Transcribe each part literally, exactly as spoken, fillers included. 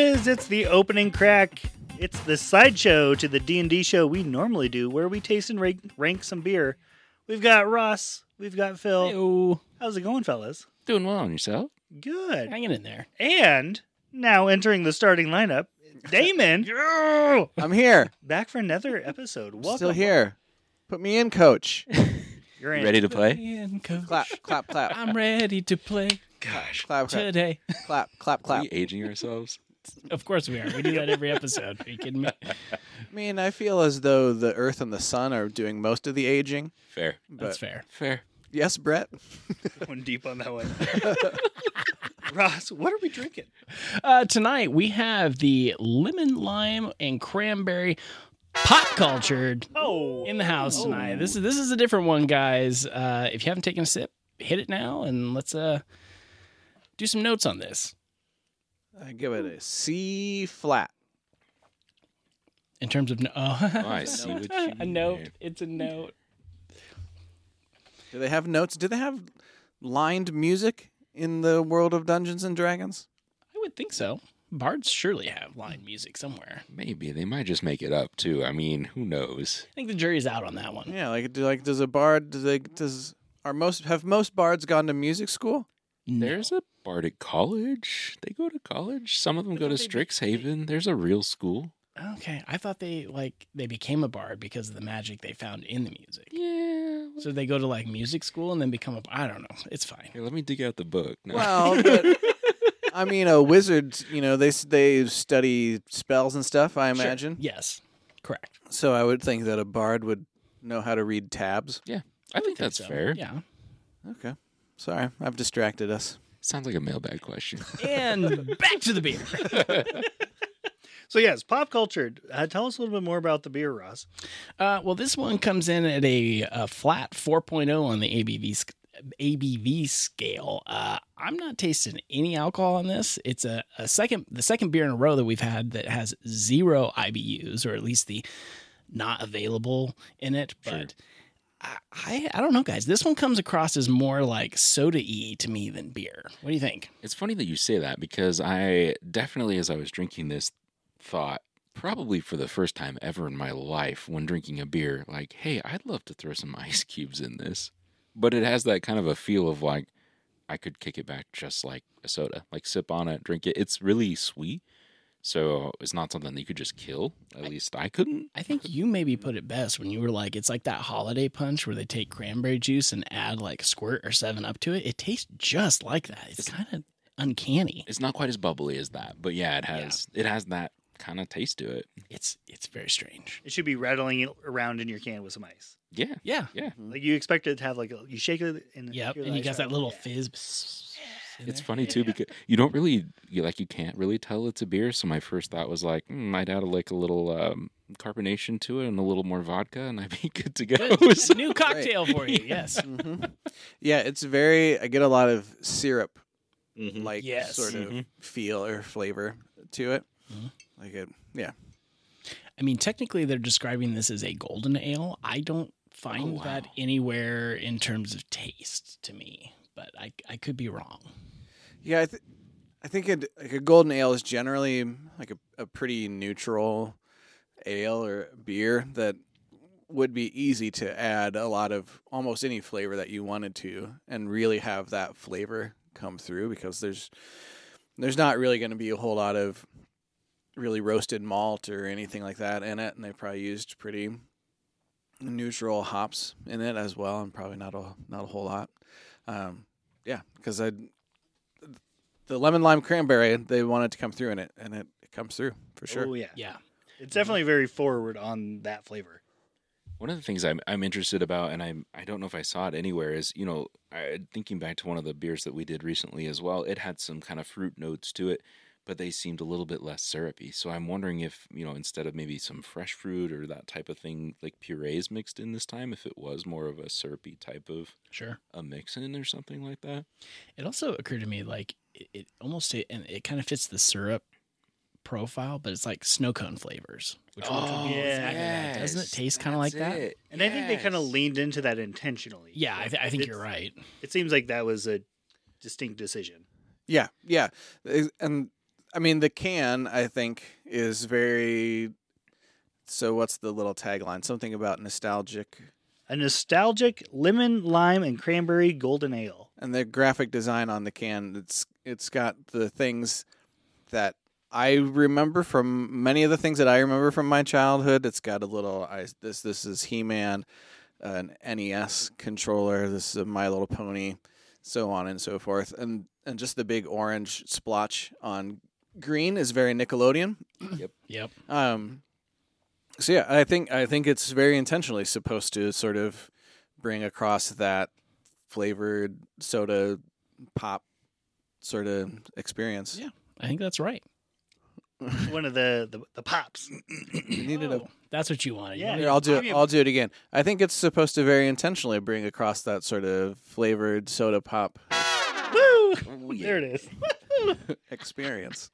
is. It's the opening crack. It's the sideshow to the D and D show we normally do, where we taste and rank, rank some beer. We've got Ross. We've got Phil. Hey-o. How's it going, fellas? Doing well on yourself. Good. Hanging in there. And now entering the starting lineup, Damon. I'm here. Back for another episode. Welcome. Still here. Put me in, coach. You're in. Ready to play? And coach, Clap, clap, clap. I'm ready to play Gosh. Clap, clap, today. clap, clap, Are clap. we aging ourselves? Of course we are. We do that every episode. Are you kidding me? I mean, I feel as though the Earth and the Sun are doing most of the aging. Fair. But That's fair. Fair. yes, Brett. Going deep on that one. Ross, what are we drinking? Uh, tonight we have the lemon, lime, and cranberry pot cultured Oh. in the house tonight. This is this is a different one, guys. Uh, if you haven't taken a sip, hit it now, and let's uh do some notes on this. I give it a C flat. In terms of no- oh, Oh, I see what you a mean note. there. It's a note. Do they have notes? Do they have lined music in the world of Dungeons and Dragons? I would think so. Bards surely have line music somewhere. Maybe. They might just make it up, too. I mean, who knows? I think the jury's out on that one. Yeah, like do like does a bard do they does are most have most bards gone to music school? No. There's a Bardic College. They go to college. Some of them I go to thought they- Strixhaven. There's a real school. Okay, I thought they like they became a bard because of the magic they found in the music. Yeah. So they go to like music school and then become a. I don't know. It's fine. Here, let me dig out the book. No. Well, but I mean, a wizard, you know, they they study spells and stuff, I Sure. imagine. Yes, correct. So I would think that a bard would know how to read tabs. yeah, I think that's So, fair. Yeah. Okay. Sorry, I've distracted us. Sounds like a mailbag question. And back to the beer. So, yes, pop cultured. Uh, tell us a little bit more about the beer, Ross. Uh, well, this one comes in at a, a flat four point oh on the A B V sc- A B V scale. Uh, I'm not tasting any alcohol on this. It's a, a second, the second beer in a row that we've had that has zero I B Us, or at least the not available in it. But Sure. I, I, I don't know, guys. This one comes across as more like soda-y to me than beer. What do you think? It's funny that you say that because I definitely, as I was drinking this, thought probably for the first time ever in my life when drinking a beer, like, hey, I'd love to throw some ice cubes in this. But it has that kind of a feel of like, I could kick it back just like a soda, like sip on it, drink it. It's really sweet. So it's not something that you could just kill. At least I couldn't. I think you maybe put it best when you were like, it's like that holiday punch where they take cranberry juice and add like squirt or seven up to it. It tastes just like that. It's, It's- kind of uncanny. It's not quite as bubbly as that, but yeah, it has it has that kind of taste to it. It's it's very strange. It should be rattling it around in your can with some ice. Yeah. Yeah. Yeah. Like you expect it to have like a, you shake it and Yep. hear the And you ice got that rattle. little Yeah. fizz. psst in It's there. funny too because you don't really you like you can't really tell it's a beer. So my first thought was like, mm, I'd add like a little um, carbonation to it and a little more vodka, and I'd be good to go. Good. So- New cocktail for you. Yes. hmm Yeah, it's very. I get a lot of syrup Mhm. like Yes. sort of Mhm. feel or flavor to it. Mhm. Like it. Yeah. I mean, technically, they're describing this as a golden ale. I don't find Oh, wow. that anywhere in terms of taste to me, but I I could be wrong. Yeah, I, th- I think it, like a golden ale is generally like a, a pretty neutral ale or beer that would be easy to add a lot of almost any flavor that you wanted to and really have that flavor come through because there's there's not really going to be a whole lot of really roasted malt or anything like that in it, and they probably used pretty neutral hops in it as well, and probably not a not a whole lot. Um, yeah, because I the lemon lime cranberry they wanted to come through in it, and it, it comes through for sure. Oh, yeah. Yeah. It's definitely very forward on that flavor. One of the things I'm I'm interested about, and I'm I don't know if I saw it anywhere, is you know I, thinking back to one of the beers that we did recently as well. It had some kind of fruit notes to it, but they seemed a little bit less syrupy. So I'm wondering if you know instead of maybe some fresh fruit or that type of thing, like purees mixed in this time, if it was more of a syrupy type of Sure. a mix in or something like that. It also occurred to me like it, it almost and it kind of fits the syrup profile, but it's like snow cone flavors. Which which would be yeah. exactly that. Doesn't it taste kind of like that? And I think they kind of leaned into that intentionally. Yeah, I, th- I think It's- you're right. It seems like that was a distinct decision. Yeah, yeah, and I mean, the can, I think, is very. So, what's the little tagline? Something about nostalgic. A nostalgic lemon, lime, and cranberry golden ale. And the graphic design on the can, it's it's got the things that I remember from many of the things that I remember from my childhood. It's got a little. I, this this is He-Man, an N E S controller. This is a My Little Pony, so on and so forth. And and just the big orange splotch on green is very Nickelodeon. Yep. Yep. Um. So yeah, I think I think it's very intentionally supposed to sort of bring across that flavored soda pop sort of experience. Yeah, I think that's right. One of the, the, the pops. You needed a. Oh, that's what you wanted. You Yeah. wanted- Here, I'll do give it. me a- I'll do it again. I think it's supposed to very intentionally bring across that sort of flavored soda pop Woo! Oh, yeah. There it is. experience.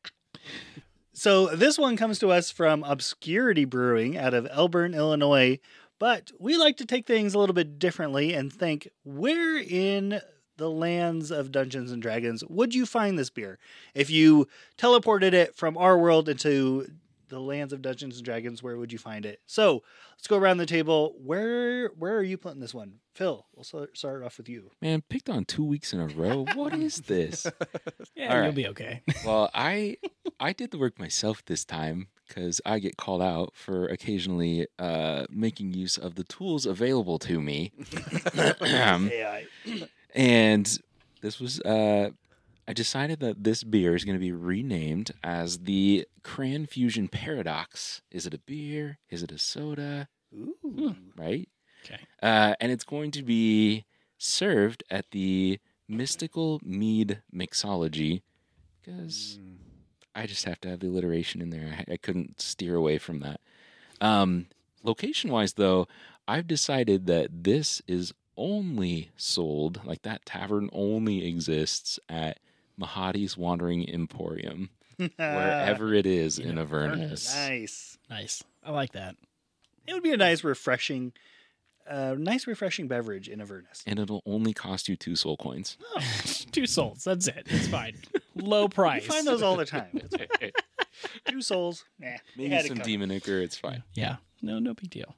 So this one comes to us from Obscurity Brewing out of Elburn, Illinois. But we like to take things a little bit differently and think, where in the lands of Dungeons and Dragons would you find this beer? If you teleported it from our world into the lands of Dungeons and Dragons, where would you find it? So let's go around the table. Where where are you putting this one? Phil, we'll start start off with you. Man, picked on two weeks in a row. What is this? Yeah, All you'll right. be okay. Well, I I did the work myself this time because I get called out for occasionally uh, making use of the tools available to me. Um, A I. And this was, uh, I decided that this beer is going to be renamed as the Cran Fusion Paradox. Is it a beer? Is it a soda? Ooh. Right? Okay. Uh, and it's going to be served at the Mystical Mead Mixology because I just have to have the alliteration in there. I, I couldn't steer away from that. Um, location-wise, though, I've decided that this is only sold, like that tavern only exists at Mahadi's Wandering Emporium, wherever it is in Avernus. Nice. Nice. I like that. It would be a nice, refreshing, uh, nice, refreshing beverage in Avernus. And it'll only cost you two soul coins. Oh, two souls. That's it. It's fine. Low price. You find those all the time. It's fine. Two souls. Nah. they Maybe had it some covered. demon ichor, it's fine. Yeah. No, no big deal.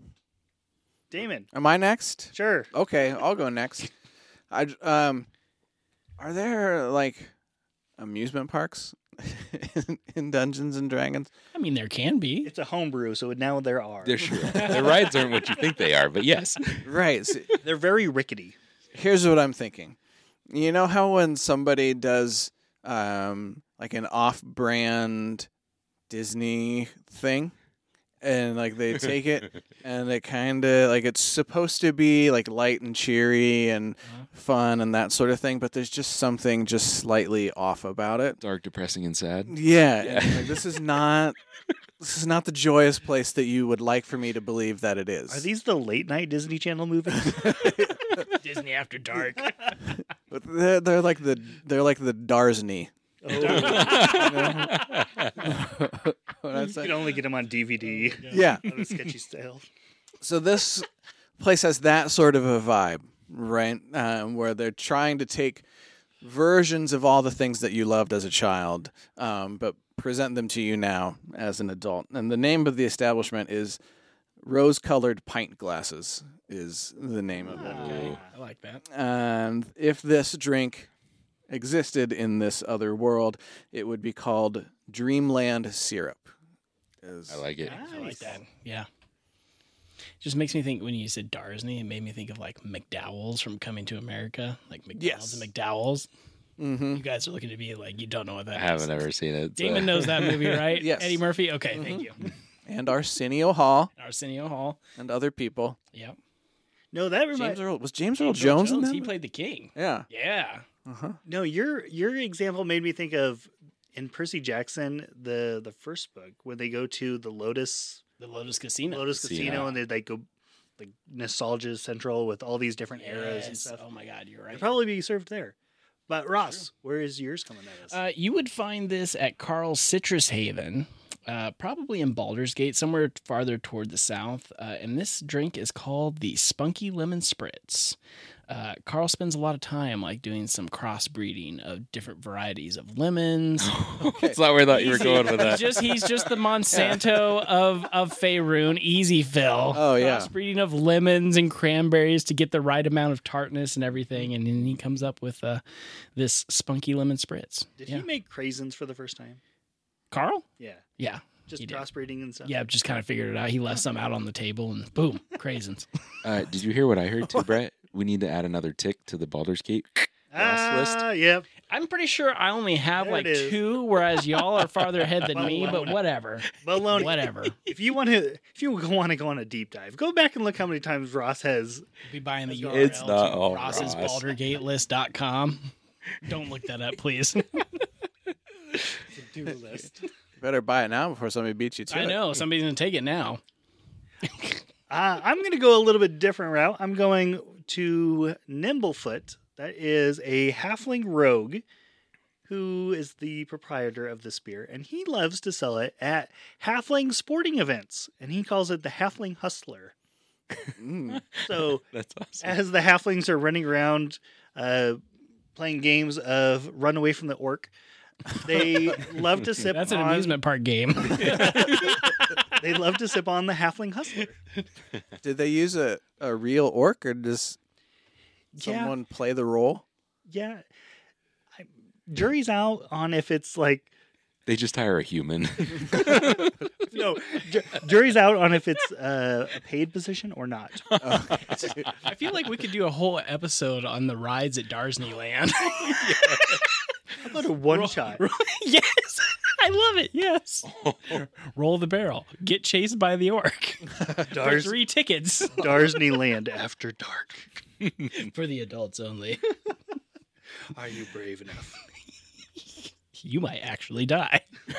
Damon. Am I next? Sure. Okay, I'll go next. I um, are there like amusement parks in, in Dungeons and Dragons? I mean, there can be. It's a homebrew, so now there are. They're sure. The rides aren't what you think they are, but yes. Right. So They're very rickety. here's what I'm thinking. You know how when somebody does um like an off-brand Disney thing, and like they take it and they kind of like it's supposed to be like light and cheery and fun and that sort of thing, but there's just something just slightly off about it. Dark, depressing, and sad. Yeah, Yeah. and, like, this is not this is not the joyous place that you would like for me to believe that it is. Are these the late night Disney Channel movies? Disney After Dark. But they're, they're like the they're like the Darsney. Oh, What I you say? can only get them on D V D. Yeah. On a sketchy style. So this place has that sort of a vibe, right? Um, where they're trying to take versions of all the things that you loved as a child, um, but present them to you now as an adult. And the name of the establishment is Rose-Colored Pint Glasses is the name of it. Ooh. I like that. And if this drink existed in this other world, it would be called Dreamland Syrup. Is- I like it. I like that. Yeah. Just makes me think when you said Darsney, it made me think of like McDowell's from Coming to America. Like McDonald's Yes. and McDowell's. Mhm. You guys are looking to be like, you don't know what that I is. haven't ever seen it. so- Damon knows that movie, right? Yes. Eddie Murphy? Okay, thank you. And Arsenio Hall Arsenio Hall. and other people. Yep. No, that reminds. James Earl was James Earl James Earl Jones, in that? He played the king. Yeah. Yeah. Uh-huh. No, your your example made me think of in Percy Jackson, the the first book, when they go to the Lotus The Lotus Casino. Lotus Casino. Casino, and they like go like nostalgia central with all these different eras and Yes. stuff. Oh my God, you're right. It'd probably be served there. But Ross, where is yours coming at us? Uh, you would find this at Carl's Citrus Haven, uh, probably in Baldur's Gate, somewhere farther toward the south. Uh, and this drink is called the Spunky Lemon Spritz. Uh, Carl spends a lot of time like doing some crossbreeding of different varieties of lemons. That's not where I thought you were Easy. going with He's that. just he's just the Monsanto of of Faerun, easy fill. Oh, yeah. Crossbreeding of lemons and cranberries to get the right amount of tartness and everything, and then he comes up with uh, this spunky lemon spritz. Did yeah. he make craisins for the first time? Carl? Yeah. Yeah. Just He did. crossbreeding and stuff. Yeah, just kind of figured it out. He left some out on the table, and boom, craisins. Uh, did you hear what I heard too, Brett? We need to add another tick to the Baldur's Gate boss list. Ah, yep. I'm pretty sure I only have There like it is. two, whereas y'all are farther ahead than me. But Baloney. whatever, Baloney. whatever. If you want to, if you want to go on a deep dive, go back and look how many times Ross has. Be buying the U R L It's not to all ross's Ross. baldur gate list dot com. Don't look that up, please. Do list. Better buy it now before somebody beats you to I it. know somebody's gonna take it now. Uh, I'm going to go a little bit different route. I'm going to Nimblefoot. That is a halfling rogue who is the proprietor of the spear, and he loves to sell it at halfling sporting events, and he calls it the Halfling Hustler. Mm. So That's awesome. as the halflings are running around uh, playing games of run away from the orc, they love to sip That's an on, amusement park game. They love to sip on the Halfling Hustler. Did they use a, a real orc, or does Yeah. someone play the role? Yeah. I, jury's out on if it's like They just hire a human. no. Ju- jury's out on if it's uh, a paid position or not. I feel like we could do a whole episode on the rides at Darsney Land. How about a one shot? Yes, I love it. Yes, roll the barrel, get chased by the orc. For Dars- three tickets Darsney Land After Dark. for the adults only. Are you brave enough? You might actually die.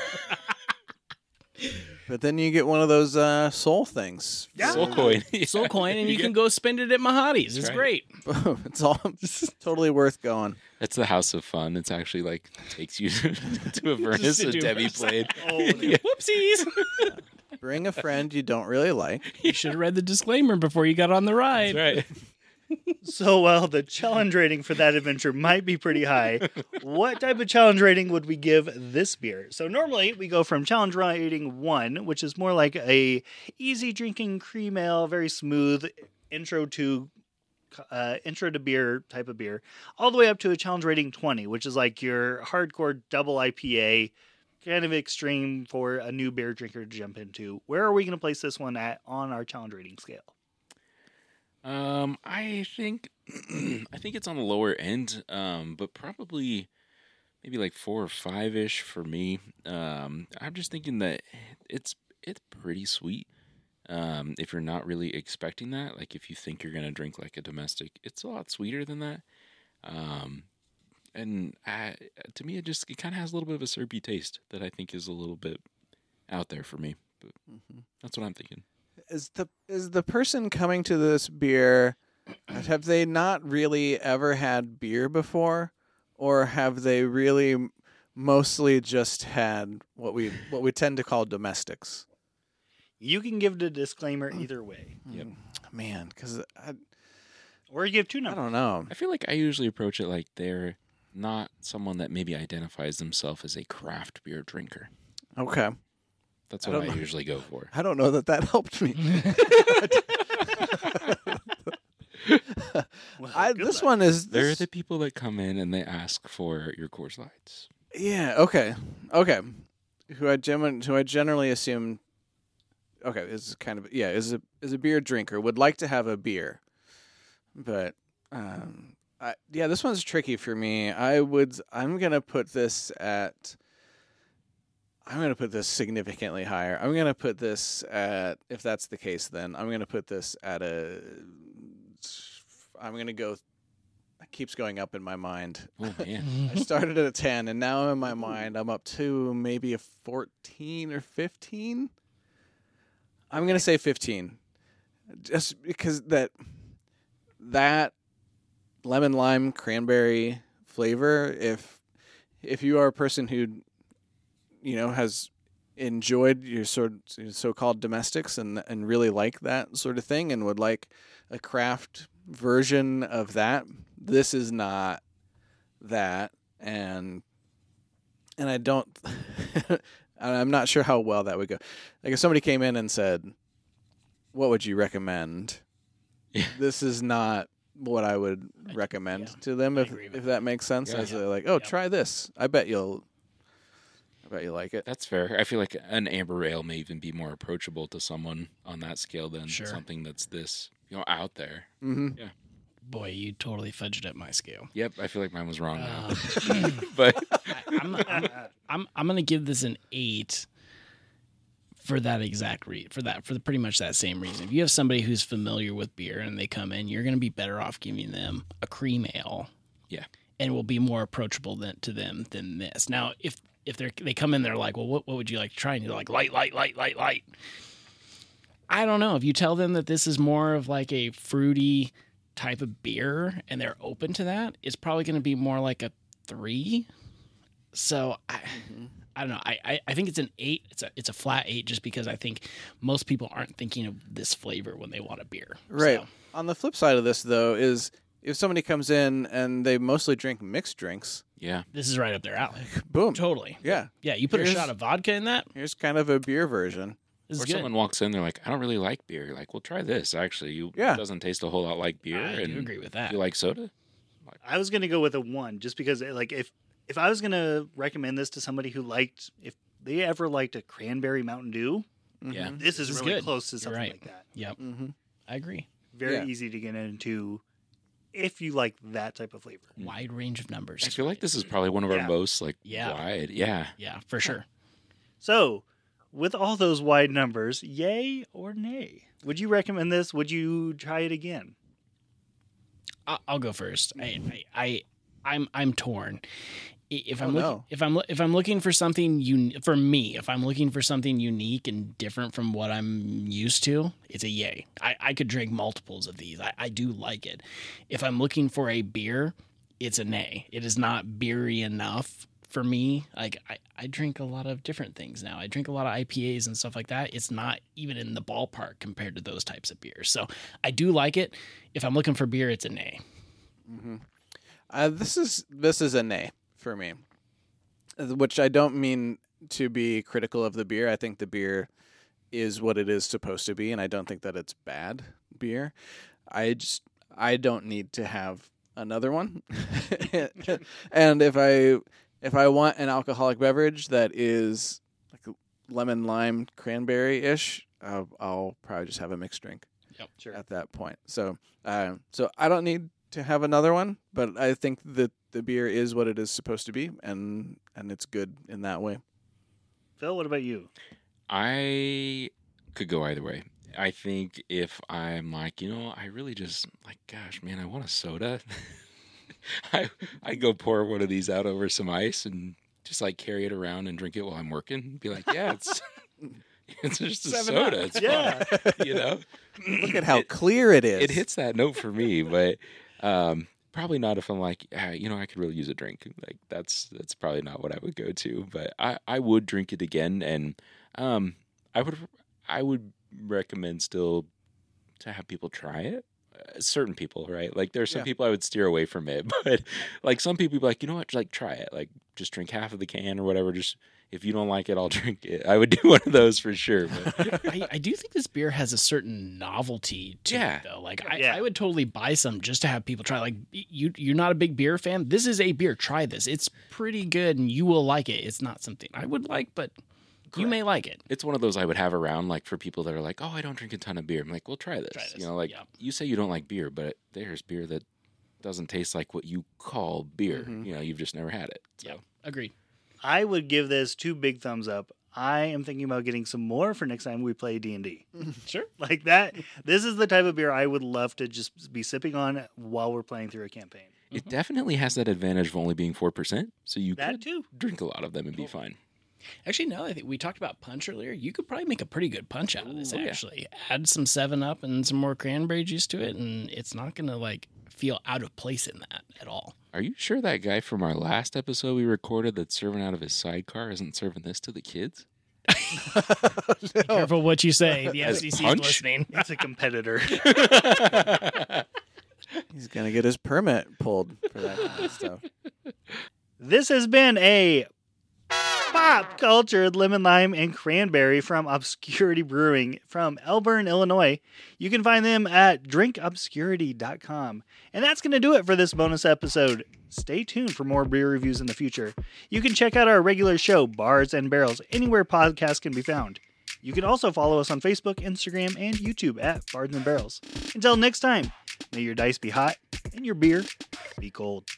But then you get one of those uh, soul things. Yeah. Soul coin. Soul coin, and you can go spend it at Mahadi's. It's right. great. It's all totally worth going. That's the House of Fun. It's actually like takes you to a furnace to that do Debbie it. played. Oh, Yeah. Whoopsies! Bring a friend you don't really like. You should have read the disclaimer before you got on the ride. That's right. So while the challenge rating for that adventure might be pretty high, what type of challenge rating would we give this beer? So normally we go from challenge rating one, which is more like a easy drinking cream ale, very smooth intro to uh, intro to beer type of beer, all the way up to a challenge rating twenty, which is like your hardcore double I P A, kind of extreme for a new beer drinker to jump into. Where are we going to place this one at on our challenge rating scale? Um, I think I think it's on the lower end, um, but probably maybe like four or five ish for me. Um, I'm just thinking that it's it's pretty sweet. Um, if you're not really expecting that, like if you think you're gonna drink like a domestic, it's a lot sweeter than that. Um, and I, to me, it just it kind of has a little bit of a syrupy taste that I think is a little bit out there for me. But that's what I'm thinking. Is the is the person coming to this beer, have they not really ever had beer before, or have they really mostly just had what we what we tend to call domestics? You can give the disclaimer either way, Yep. Man, because I, or you give two I numbers. don't know. I feel like I usually approach it like they're not someone that maybe identifies themselves as a craft beer drinker. Okay, That's I what don't I, know. usually go for. I don't know that that helped me. Well, I, good this luck. one is They're this, the people that come in and they ask for your Coors Lights. yeah. Okay, okay. Who I gen- who I generally assume, okay, is kind of yeah is a is a beer drinker, would like to have a beer, but um, I, yeah, this one's tricky for me. I would I'm gonna put this at. I'm going to put this significantly higher. I'm going to put this at, if that's the case, then I'm going to put this at a, I'm going to go, it keeps going up in my mind. Oh man. I started at a ten, and now in my mind, I'm up to maybe a fourteen or fifteen. I'm going to say fifteen. Just because that, that lemon lime cranberry flavor, if, if you are a person who, you know, has enjoyed your sort your so-called domestics and and really like that sort of thing and would like a craft version of that. This is not that, and and I don't. I'm not sure how well that would go. Like if somebody came in and said, "What would you recommend?" Yeah. This is not what I would recommend yeah. to them. I If agree with if that makes sense, Yeah. as they're like, "Oh, Yep. try this. I bet you'll." I bet you like it. That's fair. I feel like an amber ale may even be more approachable to someone on that scale than Sure. something that's this, you know, out there. Mm-hmm. Boy, you totally fudged up my scale. Yep, I feel like mine was wrong now. Uh, But I, I'm, I'm, I'm, I'm going to give this an eight for that exact reason, for that, for the, pretty much that same reason. If you have somebody who's familiar with beer and they come in, you're going to be better off giving them a cream ale. Yeah. And it will be more approachable than, to them than this. Now, if if they they come in, they're like, well, what, what would you like to try? And you're like, light, light, light, light, light. I don't know. If you tell them that this is more of like a fruity type of beer and they're open to that, it's probably going to be more like a three. So I, I don't know. I, I, I think it's an eight. It's a it's a flat eight just because I think most people aren't thinking of this flavor when they want a beer. Right. So, On the flip side of this, though, is if somebody comes in and they mostly drink mixed drinks, yeah, this is right up their alley. boom. Totally. Yeah. Yeah. You put Here's- a shot of vodka in that. Here's kind of a beer version. This is or good. someone walks in, they're like, I don't really like beer. You're like, well, try this. Actually, you Yeah. it doesn't taste a whole lot like beer. I and do agree with that. you like soda? I was gonna go with a one, just because like if if I was gonna recommend this to somebody who liked, if they ever liked a cranberry Mountain Dew, Yeah. this is This is really good. close to You're something right. like that. Yep. Mm-hmm. I agree. Very Yeah. easy to get into if you like that type of flavor. Wide range of numbers. I feel like this is probably one of our Yeah. most like Yeah. wide. Yeah. Yeah, for sure. So, with all those wide numbers, yay or nay? Would you recommend this? Would you try it again? I'll, I'll go first. I, I, I, I'm, I'm torn. I- If I'm Oh, looking, no. if I'm, if I'm looking for something un- for me, if I'm looking for something unique and different from what I'm used to, it's a yay. I, I could drink multiples of these. I, I do like it. If I'm looking for a beer, it's a nay. It is not beery enough for me. Like I, I drink a lot of different things now. I drink a lot of I P As and stuff like that. It's not even in the ballpark compared to those types of beers. So I do like it. If I'm looking for beer, it's a nay. Mm-hmm. Uh, this is this is a nay for me, Uh, which I don't mean to be critical of the beer. I think the beer is what it is supposed to be, and I don't think that it's bad beer. I just I don't need to have another one. And if I if I want an alcoholic beverage that is like lemon lime cranberry ish, uh, I'll probably just have a mixed drink Sure. at that point. So, uh, so I don't need to have another one, but I think that the beer is what it is supposed to be, and and it's good in that way. Phil, what about you? I could go either way. I think if I'm like, you know, I really just like, gosh, man, I want a soda. I I go pour one of these out over some ice and just like carry it around and drink it while I'm working. Be like, yeah, it's it's just a Seven soda. Up. It's Yeah. fun, you know. Look at how It- clear it is. it hits that note for me, but um, probably not if I'm like, ah, you know, I could really use a drink. Like that's that's probably not what I would go to. But I, I would drink it again, and um, I would I would recommend still to have people try it. Uh, certain people, right? Like there's some Yeah. people I would steer away from it, but like some people be like, you know what, like try it. Like just drink half of the can or whatever. Just if you don't like it, I'll drink it. I would do one of those for sure. But I, I do think this beer has a certain novelty to Yeah. it, though. Like, I, Yeah. I would totally buy some just to have people try. Like, you, you're not a big beer fan. This is a beer. Try this. It's pretty good, and you will like it. It's not something I would like, but you may like it. it's one of those I would have around, like for people that are like, "Oh, I don't drink a ton of beer." I'm like, "Well, try this." Try this, You know, like yeah. you say you don't like beer, but there's beer that doesn't taste like what you call beer. Mhm. You know, you've just never had it. So. Yeah, agreed. I would give this two big thumbs up. I am thinking about getting some more for next time we play D and D. Sure. Like that. This is the type of beer I would love to just be sipping on while we're playing through a campaign. It definitely has that advantage of only being four percent, so you That could too. drink a lot of them and be fine. Actually, no, I think we talked about punch earlier. You could probably make a pretty good punch out of this, Ooh, yeah. actually. Add some seven up and some more cranberry juice to it, and it's not going to, like, feel out of place in that at all. Are you sure that guy from our last episode we recorded that's serving out of his sidecar isn't serving this to the kids? Be careful what you say. The F As C C is punch? listening. It's a competitor. He's gonna get his permit pulled for that kind of stuff. This has been a pop cultured lemon lime and cranberry from Obscurity Brewing from Elburn, Illinois. You can find them at drink obscurity dot com. And that's going to do it for this bonus episode. Stay tuned for more beer reviews in the future. You can check out our regular show, Bars and Barrels, anywhere podcasts can be found. You can also follow us on Facebook, Instagram, and YouTube at Bars and Barrels. Until next time, may your dice be hot and your beer be cold.